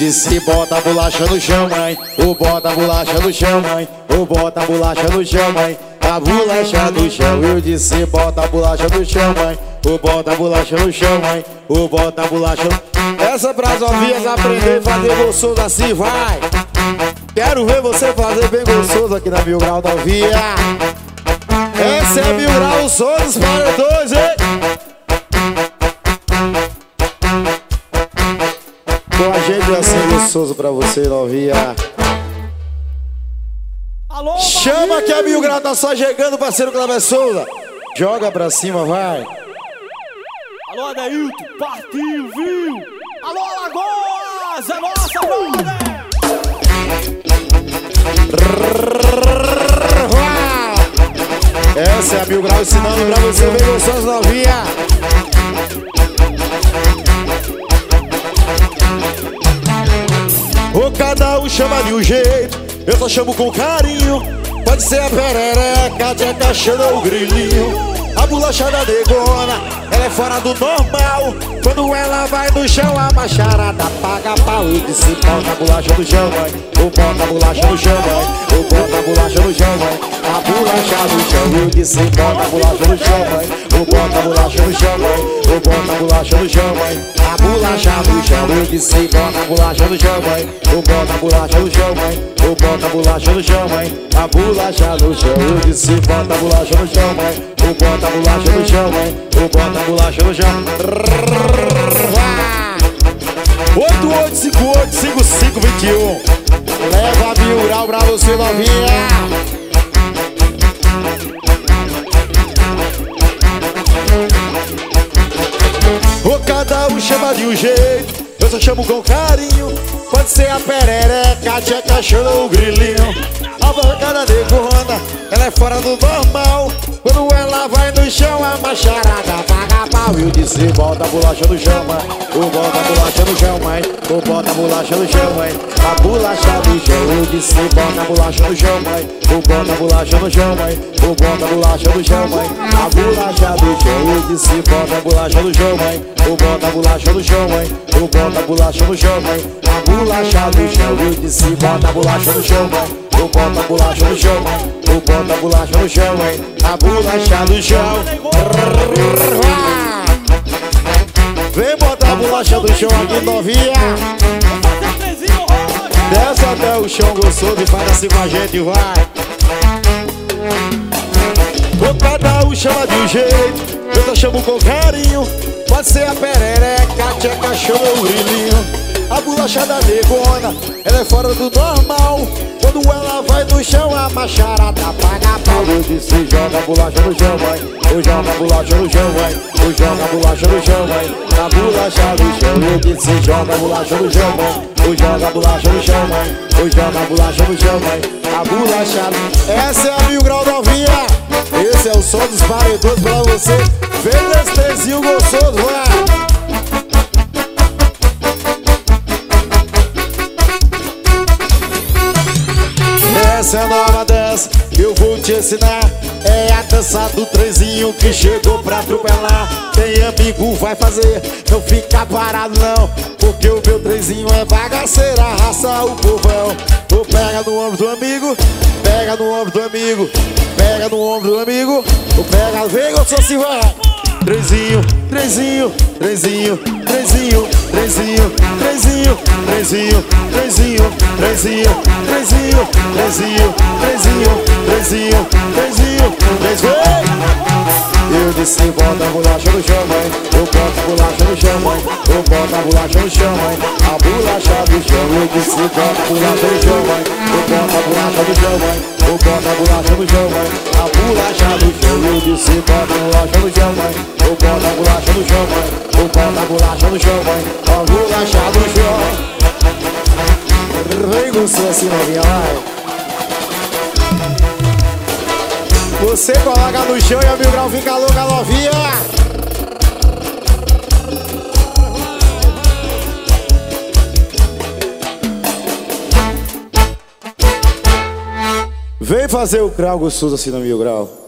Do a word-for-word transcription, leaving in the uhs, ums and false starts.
disse bota a bolacha no chão, mãe. O bota a bolacha no chão, mãe. O bota a bolacha no chão, mãe. A bolacha no chão. Eu disse bota a bolacha no chão, mãe. O bota a bolacha no chão, mãe. O bota a bolacha no... Essa pras novinhas aprender a fazer gostoso assim, vai. Quero ver você fazer bem gostoso aqui na Mil Grau novinha. Essa é Mil Grau, o som dos paredões, hein? Com a gente é assim gostoso pra você, novinha. Alô, chama que a Mil Grau tá só chegando, parceiro Cleber Souza. Joga pra cima, vai. Alô, Adeilton, partiu, viu? Alô, Alagoas, é nossa, brother! Essa é a Mil Grau ensinando pra você bem gostoso, novinha. O cada um chama de um jeito, eu só chamo com carinho. Pode ser a perereca, a tcheca, ou o grilinho. A bolacha da negona, ela é fora do normal. Quando ela vai no chão, a macharada paga pau. Eu disse bota a bolacha no chão, mãe. Eu bota a bolacha no chão, mãe. Eu bota a bolacha no chão, mãe. A bolacha no chão. Eu disse bota a bolacha no chão, mãe. Eu bota a bolacha no chão, mãe. Eu bota a bolacha no chão, mãe. A bolacha no chão. Eu disse bota a bolacha no chão, mãe. Eu bota a bolacha no chão, mãe. Eu bota a bolacha no chão, mãe. A bolacha no chão. Eu disse bota a bolacha no chão, mãe. Eu bota a bolacha no chão, mãe. Eu bota a bolacha no chão. oito oito cinco oito cinco cinco dois um. Leva a Mil Grau pra você, novinha. O cada um chama de um jeito, eu só chamo com carinho. Pode ser a perereca, a tcheca, ou o grilinho. A bancada negona, ela é fora do normal. Quando ela vai no chão, a macharada paga pau. Eu disse bota a bolacha no chão, mãe. Eu bota a bolacha no chão, mãe. Eu bota a bolacha no chão, mãe. A bolacha no chão. Eu disse bota a bolacha no chão, mãe. Eu bota a bolacha no chão, mãe. Eu bota a bolacha no chão, mãe. A bolacha no chão. Eu disse bota a bolacha no chão, mãe. Eu bota a bolacha no chão, mãe. Eu bota a bolacha no chão, mãe. A bolacha no chão. Eu disse bota a bolacha no chão, mãe. Eu boto a bolacha no chão, mãe. Eu boto a bolacha no chão, mãe. A bolacha no chão. Vem botar a bolacha no chão aqui, novinha. Desce até o chão gostoso e faz assim com a gente, vai. O cada um chama de um jeito, eu só chamo com carinho. Pode ser a perereca, a tcheca, ou o grilinho. A bolacha da negona, ela é fora do normal. Quando ela vai no chão, a macharada paga pau. Eu disse joga a bolacha no chão, mãe. Eu jogo a bolacha no chão, mãe. Eu jogo a bolacha no chão, mãe. A bolacha no chão. Eu disse joga a bolacha no chão, mãe. Eu jogo a bolacha no chão, mãe. Eu jogo a bolacha no chão, mãe. A bolacha no... Essa é a Mil Grau novinha. Esse é o som dos paredões pra você. Vem esse trezinho gostoso, vai. Essa é a nova dança, eu vou te ensinar. É a dança do trenzinho que chegou pra atropelar. Tem amigo, vai fazer, não fica parado não. Porque o meu trenzinho é bagaceira, raça o povão. Tu pega no ombro do amigo, pega no ombro do amigo, pega no ombro do amigo. Tu pega, vem gostoso se vai. Trenzinho, trenzinho, trenzinho, trenzinho, trenzinho, trenzinho, trenzinho, trenzinho, trenzinho, trenzinho, trenzinho, trenzinho, trenzinho, trenzinho, trenzinho. Eu disse bota a bolacha no chão, mãe. Eu boto a bolacha no chão, mãe. Eu boto a bolacha no chão, mãe. A bolacha do chão. Eu disse bota a bolacha no chão, mãe. Eu boto a bolacha no chão, mãe. Eu boto a bolacha no chão, mãe. A bolacha do chão. Eu disse bota a bolacha no chão, mãe. Eu boto a bolacha no chão, mãe. Eu boto a bolacha no chão, mãe. A bolacha do chão. Vem você assim, novinha, vai. Você coloca no chão e a Mil Grau fica louca, novinha. Vem fazer o crau gostoso assim na Mil Grau.